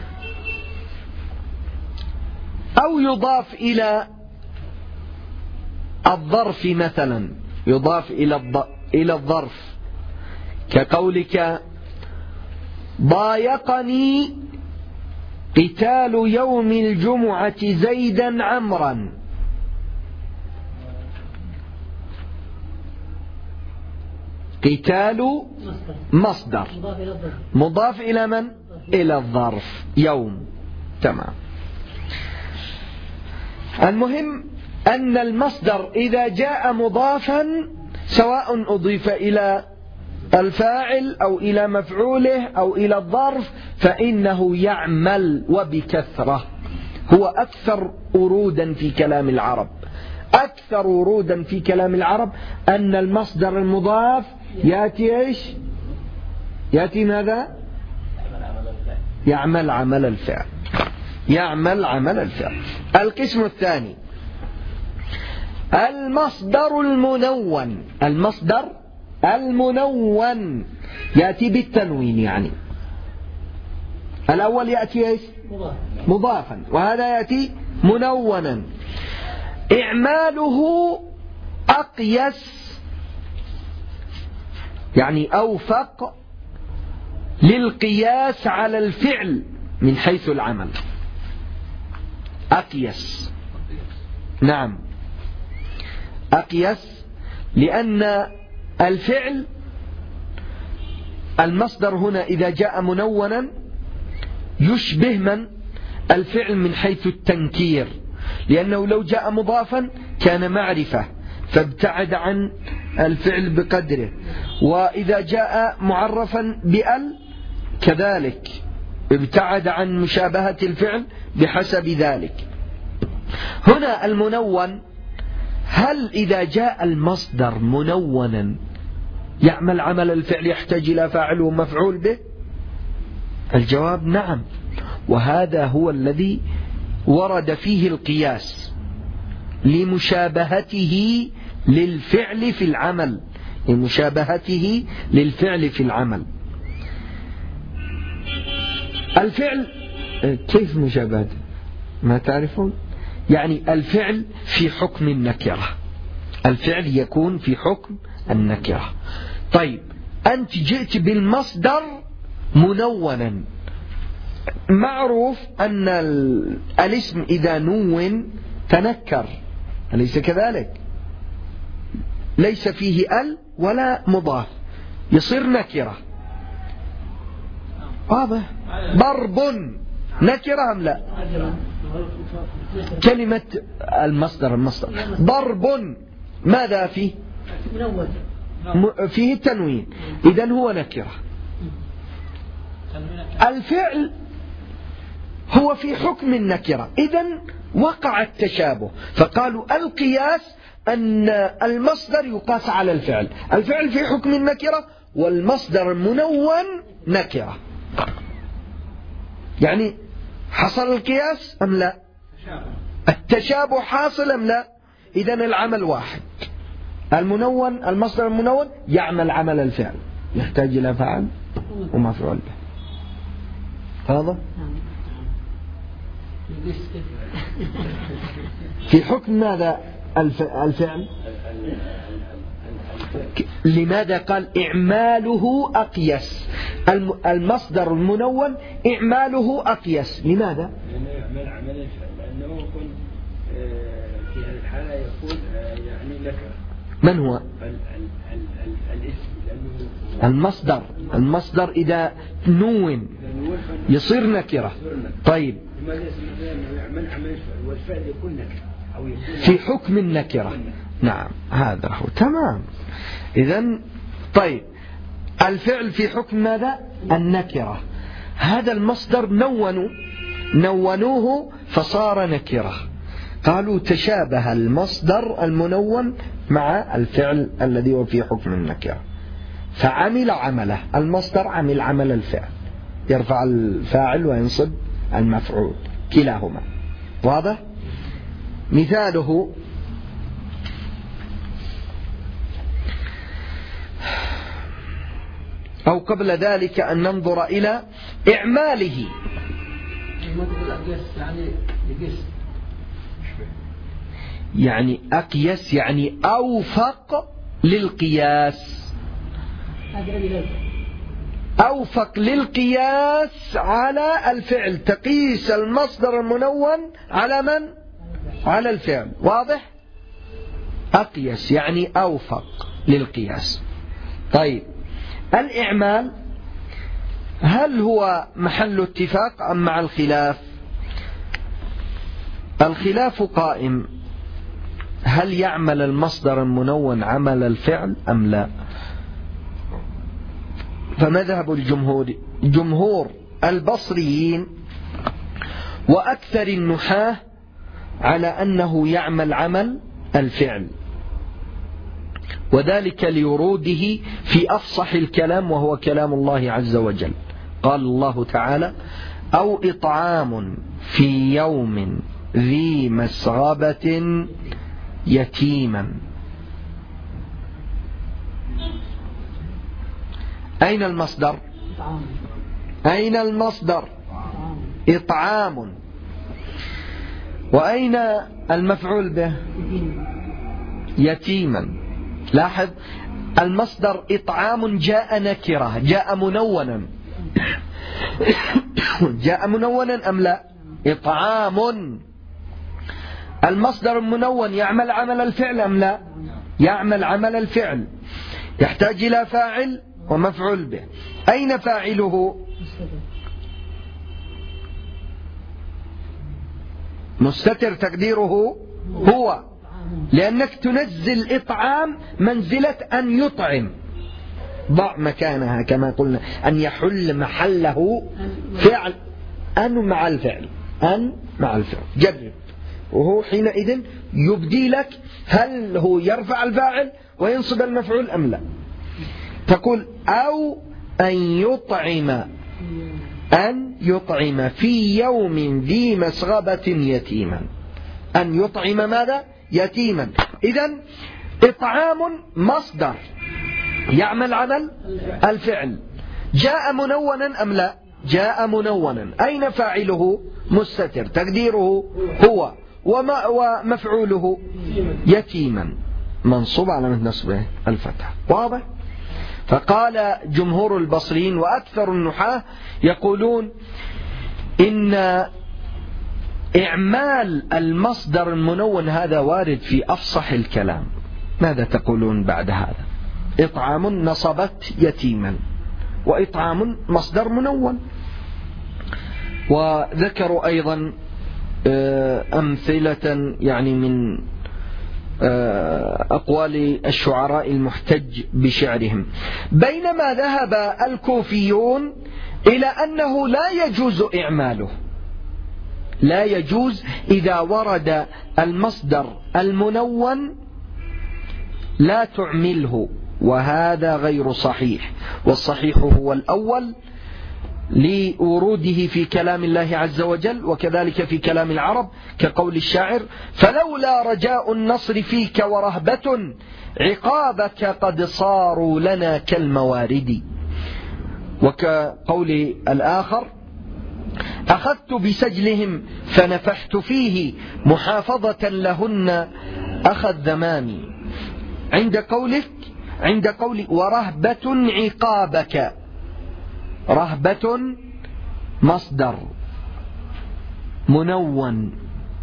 A: أو يضاف إلى الظرف مثلا، يضاف إلى إلى الظرف كقولك ضايقني قتال يوم الجمعة زيدا عمرا. قتال مصدر مضاف إلى من؟ إلى الظرف يوم. تمام. المهم أن المصدر إذا جاء مضافا سواء أضيف إلى الفاعل أو إلى مفعوله أو إلى الظرف فإنه يعمل وبكثرة. هو أكثر ورودا في كلام العرب. أكثر ورودا في كلام العرب أن المصدر المضاف يأتي إيش؟ يأتي ماذا؟ يعمل عمل الفعل. يعمل عمل الفعل. القسم الثاني المصدر المنون. المصدر المنون يأتي بالتنوين، يعني الأول يأتي إيش؟ مضافا، وهذا يأتي منونا. إعماله أقيس، يعني أوفق للقياس على الفعل من حيث العمل. أقيس، نعم أقيس، لأن الفعل المصدر هنا إذا جاء منونا يشبه من؟ الفعل من حيث التنكير، لأنه لو جاء مضافا كان معرفة فابتعد عن الفعل بقدره، وإذا جاء معرفا بأل كذلك ابتعد عن مشابهة الفعل بحسب ذلك. هنا المنون، هل إذا جاء المصدر منونا يعمل عمل الفعل يحتاج إلى فاعل ومفعول به؟ الجواب نعم، وهذا هو الذي ورد فيه القياس لمشابهته للفعل في العمل، لمشابهته للفعل في العمل. الفعل كيف مشابهته؟ ما تعرفون؟ يعني الفعل في حكم النكرة، الفعل يكون في حكم النكرة. طيب أنت جئت بالمصدر منونا، معروف أن الاسم إذا نون تنكر، أليس كذلك؟ ليس فيه ال ولا مضاف، يصير نكرة. واضح؟ ضرب نكرة أم لا؟ كلمة المصدر المصدر ضرب ماذا فيه؟ فيه التنوين، إذن هو نكرة. الفعل هو في حكم النكرة، إذن وقع التشابه، فقالوا القياس أن المصدر يقاس على الفعل، الفعل في حكم النكرة والمصدر المنون نكرة. يعني حصل القياس أم لا؟ التشابه حاصل أم لا؟ إذن العمل واحد، المنون المصدر المنون يعمل عمل الفعل، يحتاج إلى فعل ومفعول به. هذا في حكم ماذا الفعل؟ لماذا قال إعماله أقيس؟ المصدر المنون إعماله أقيس، لماذا؟
C: لأنه يعمل عمل الفعل، لأنه يكون في هذه الحالة يكون يعني نكرة.
A: من هو؟
C: الاسم، لأنه
A: المصدر المصدر إذا نون يصير نكرة. طيب
C: لماذا لأنه يعمل عمل الفعل والفعل يكون نكرة أو يكون
A: في حكم النكرة. نعم هذا هو تمام. إذن طيب الفعل في حكم ماذا؟ النكرة. هذا المصدر نونوا نونوه فصار نكرة، قالوا تشابه المصدر المنون مع الفعل الذي هو في حكم النكرة، فعمل عمله. المصدر عمل عمل الفعل، يرفع الفاعل وينصب المفعول كلاهما. واضح؟ مثاله أو قبل ذلك أن ننظر إلى إعماله. يعني أقيس يعني أوفق للقياس، أوفق للقياس على الفعل، تقيس المصدر المنون على من؟ على الفعل. واضح؟ أقيس يعني أوفق للقياس. طيب الإعمال هل هو محل اتفاق أم مع الخلاف؟ الخلاف قائم، هل يعمل المصدر المنون عمل الفعل أم لا؟ فمذهب الجمهور جمهور البصريين وأكثر النحاة على أنه يعمل عمل الفعل، وذلك لوروده في أفصح الكلام وهو كلام الله عز وجل. قال الله تعالى: أو إطعام في يوم ذي مسغبة يتيما. أين المصدر؟ أين المصدر؟ إطعام. وأين المفعول به؟ يتيما. لاحظ المصدر إطعام جاء نكرة، جاء منونا جاء منونا أم لا؟ إطعام. المصدر المنون يعمل عمل الفعل أم لا؟ يعمل عمل الفعل، يحتاج إلى فاعل ومفعول به. أين فاعله؟ مستتر تقديره هو، لأنك تنزل إطعام منزلة أن يطعم، ضع مكانها كما قلنا أن يحل محله فعل، أن مع الفعل، أن مع الفعل. جرب، وهو حينئذ يبدي لك هل هو يرفع الفاعل وينصب المفعول أم لا. تقول أو أن يطعم، أن يطعم في يوم ذي مسغبة يتيما. أن يطعم ماذا؟ يتيما. إذن إطعام مصدر يعمل عمل الفعل، جاء منونا أم لا؟ جاء منونا. أين فاعله؟ مستتر تقديره هو، وما ومفعوله يتيما منصوب على نصبه الفتح. واضح؟ فقال جمهور البصريين وأكثر النحاة يقولون إن إعمال المصدر المنون هذا وارد في أفصح الكلام. ماذا تقولون بعد هذا؟ إطعام نصبت يتيما، وإطعام مصدر منون. وذكروا أيضا أمثلة يعني من أقوال الشعراء المحتج بشعرهم. بينما ذهب الكوفيون إلى أنه لا يجوز إعماله، لا يجوز إذا ورد المصدر المنون لا تعمله، وهذا غير صحيح، والصحيح هو الأول لوروده في كلام الله عز وجل وكذلك في كلام العرب، كقول الشاعر: فلولا رجاء النصر فيك ورهبة عقابك قد صاروا لنا كالموارد. وكقول الآخر: أخذت بسجلهم فنفحت فيه محافظة لهن أخذ ذمامي. عند قولك عند قول ورهبة عقابك، رهبة مصدر منون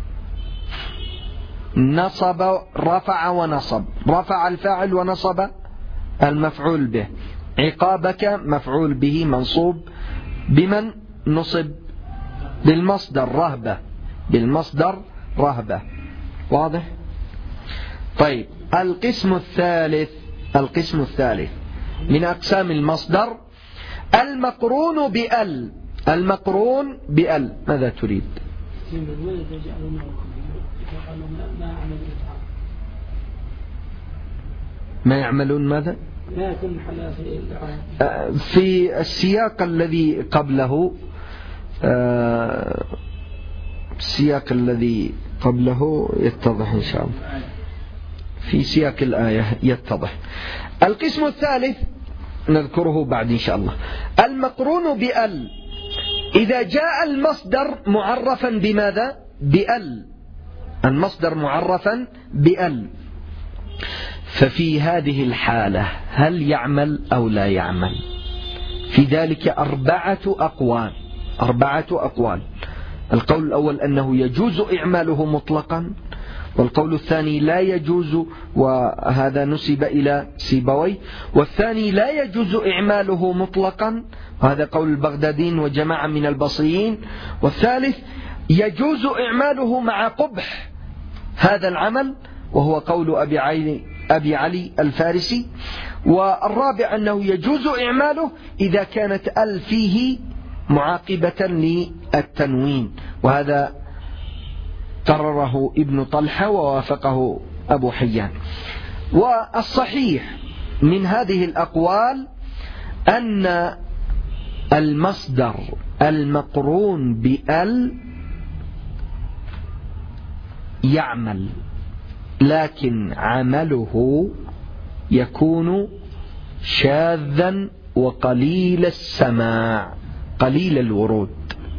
A: نصب رفع ونصب، رفع الفاعل ونصب المفعول به، عقابك مفعول به منصوب بمن نصب؟ بالمصدر رهبة، بالمصدر رهبة. واضح؟ طيب، القسم الثالث القسم الثالث من أقسام المصدر المقرون بأل. المقرون بأل ماذا تريد؟ ما يعملون ماذا؟ في السياق الذي قبله، السياق الذي قبله يتضح إن شاء الله، في سياق الآية يتضح. القسم الثالث نذكره بعد إن شاء الله. المقرون بأل إذا جاء المصدر معرفا بماذا؟ بأل، المصدر معرفا بأل، ففي هذه الحالة هل يعمل أو لا يعمل؟ في ذلك أربعة أقوال أربعة أقوال القول الأول أنه يجوز إعماله مطلقا، والقول الثاني لا يجوز، وهذا نسب إلى سيبوي، والثاني لا يجوز إعماله مطلقا، وهذا قول البغداديين وجماعة من البصريين، والثالث يجوز إعماله مع قبح هذا العمل، وهو قول أبي علي, أبي علي الفارسي، والرابع أنه يجوز إعماله إذا كانت ال فيه معاقبة للتنوين، وهذا قرره ابن طلحة ووافقه أبو حيان. والصحيح من هذه الأقوال أن المصدر المقرون بأل يعمل، لكن عمله يكون شاذا وقليل السماع، قليل الورود.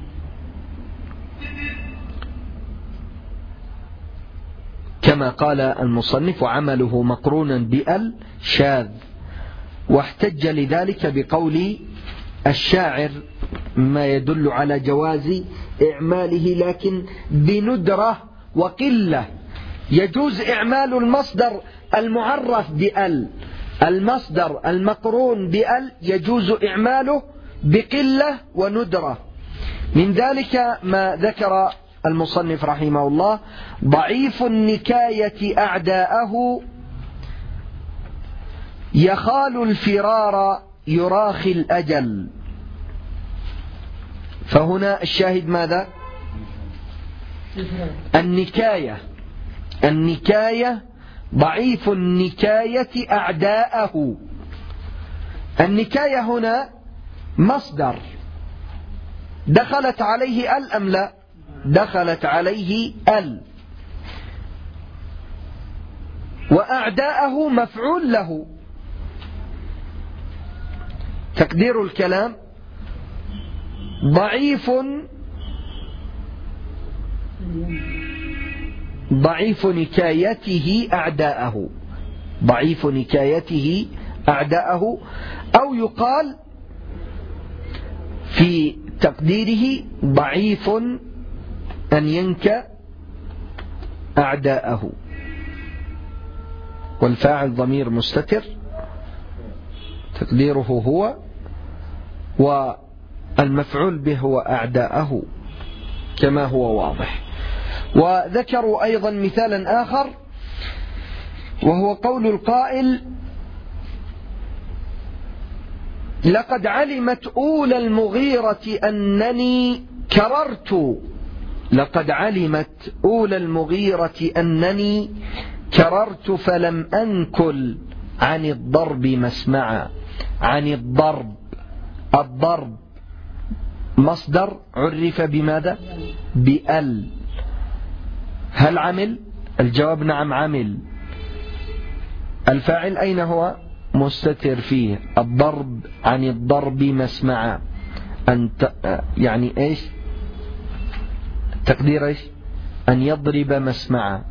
A: كما قال المصنف: وعمله مقرونا بأل شاذ، واحتج لذلك بقول الشاعر ما يدل على جواز إعماله لكن بندرة وقلة. يجوز إعمال المصدر المعرف بأل، المصدر المقرون بأل يجوز إعماله بقلة وندرة. من ذلك ما ذكر المصنف رحمه الله: ضعيف النكاية أعداءه يخال الفرار يراخي الأجل. فهنا الشاهد ماذا؟ النكاية النكاية ضعيف النكاية أعداءه. النكاية هنا مصدر دخلت عليه ال أم لا؟ دخلت عليه ال، وأعداءه مفعول له. تقدير الكلام: ضعيف ضعيف نكايته أعداءه، ضعيف نكايته أعداءه، أو يقال في تقديره ضعيف أن ينكى أعداءه، والفاعل ضمير مستتر تقديره هو، والمفعول به هو أعداءه كما هو واضح. وذكروا أيضا مثالا آخر وهو قول القائل لقد علمت أولى المغيرة أنني كررت لقد علمت أولى المغيرة أنني كررت فلم أنكل عن الضرب مسمعا. عن الضرب، الضرب مصدر عرف بماذا؟ بأل. هل عمل؟ الجواب نعم عمل. الفاعل أين هو؟ مستتر فيه. الضرب عن الضرب مسمعا، أنت يعني إيش تقدير إيش؟ أن يضرب مسمعا.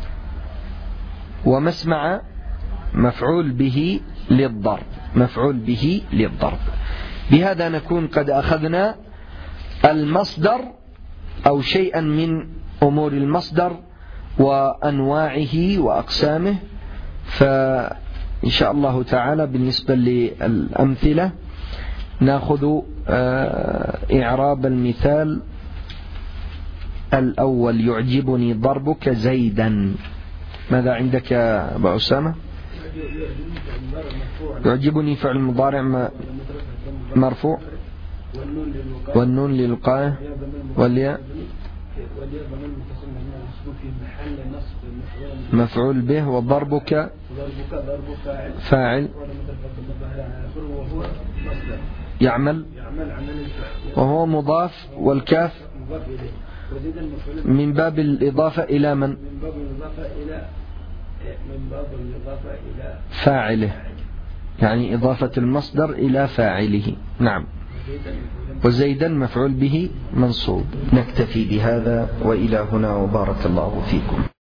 A: ومسمع مفعول به للضرب، مفعول به للضرب. بهذا نكون قد أخذنا المصدر أو شيئا من أمور المصدر وأنواعه وأقسامه. فإن شاء الله تعالى بالنسبة للأمثلة نأخذ إعراب المثال الأول: يعجبني ضربك زيدا. ماذا عندك يا أبا أسامة؟ يعجبني فعل مضارع مرفوع والنون للوقاية والياء مفعول به، وضربك فاعل يعمل وهو مضاف، والكاف من باب الإضافة إلى من؟ من باب الإضافة إلى من باب الإضافة إلى فاعله، يعني إضافة المصدر إلى فاعله. نعم. وزيدا مفعول به منصوب. نكتفي بهذا وإلى هنا وبارك الله فيكم.